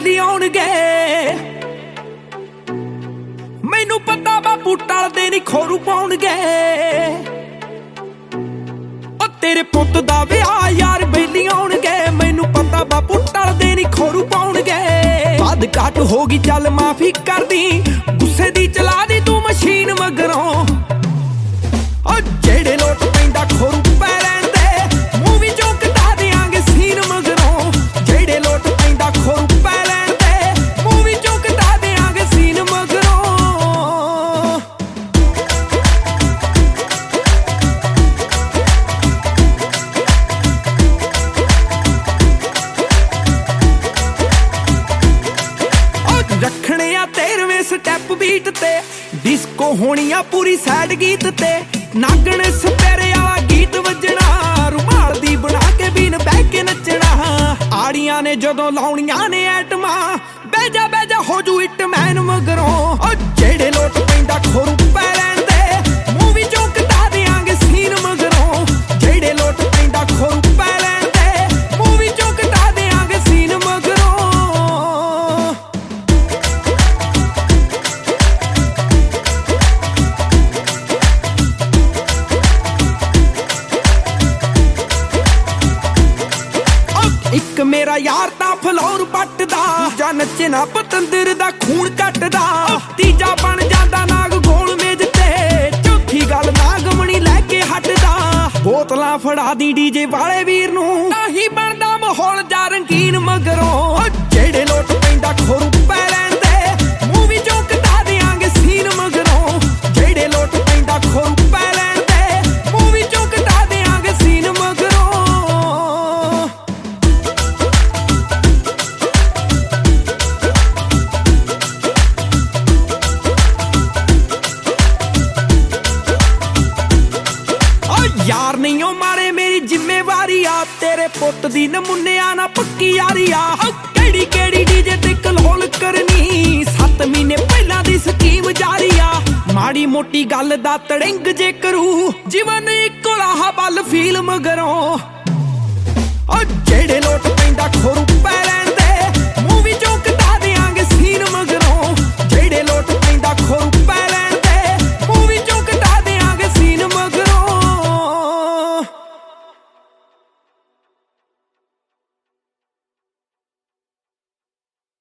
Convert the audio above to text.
बेली आउणगे। मैनू पता बापू टलदे नहीं खोरू पाउणगे। ओ तेरे पुत्त दा विआह यार बेली आउणगे। मैनू पता बापू टलदे नहीं खोरू पाउणगे। वध घट होगी चल माफी कर दी, गुस्से दी चला दी तू मशीन मगरों। ओ जेड़े लोट पैंदा खोरू पै लैण दे, मूवी चों कटा देंगे सीन मगरों। जेड़े लोट पैंदा खोरू पै लैण दे, मूवी चों कटा देंगे सीन मगरों। रखने आ 13वें स्टैप बीट ते, डिस्को होनी आ पूरी सैड गीत ते। नागण सपेरे वाला गीत वजना, रुमाल दी बना के बीन बह के नचना। आड़ियां ने जदों लाउणियां ने ऐटमा, बैजा बैजा हो जू इट मैन मगरों। ओ जेड़े लोट पैंदा खोरू पै लैण दे, मूवी चों कटा देंगे सीन मगरों। जेड़े लोट पैंदा खोरू पै लैण दे, मूवी चों कटा देंगे सीन मगरों। एक मेरा यार ता फलोर पटदा, दूजा नचे ना पतंदर दा खून कटदा। तीजा बन जांदा नाग गोल मेज ते, चौथी गल नागमणी लैके हटदा। बोतलां फड़ा दी डीजे वाले वीर नूं, ताही बनदा माहौल जा रंगीन मगरों। जेड़े लोट पैंदा खोरू पै लैण दे, मूवी चों कटा देंगे सीन मगरों। जेड़े लोट पैंदा खोरू पै लैण दे, मूवी चों कटा देंगे सीन मगरों। यार नहीं हो मारे मेरी जिम्मेवारी आ, तेरे पुत दी नमूनिया ना पक्की यारी आ। केड़ी केड़ी डीजे ते कलोल करनी, 7 महीने पहला दी स्कीम जारी आ। माड़ी मोटी गल दा तड़िंग जे करू, जीवन इक्को लाहा बल फील मगरों। ओ जेड़े लोट पैंदा खोरू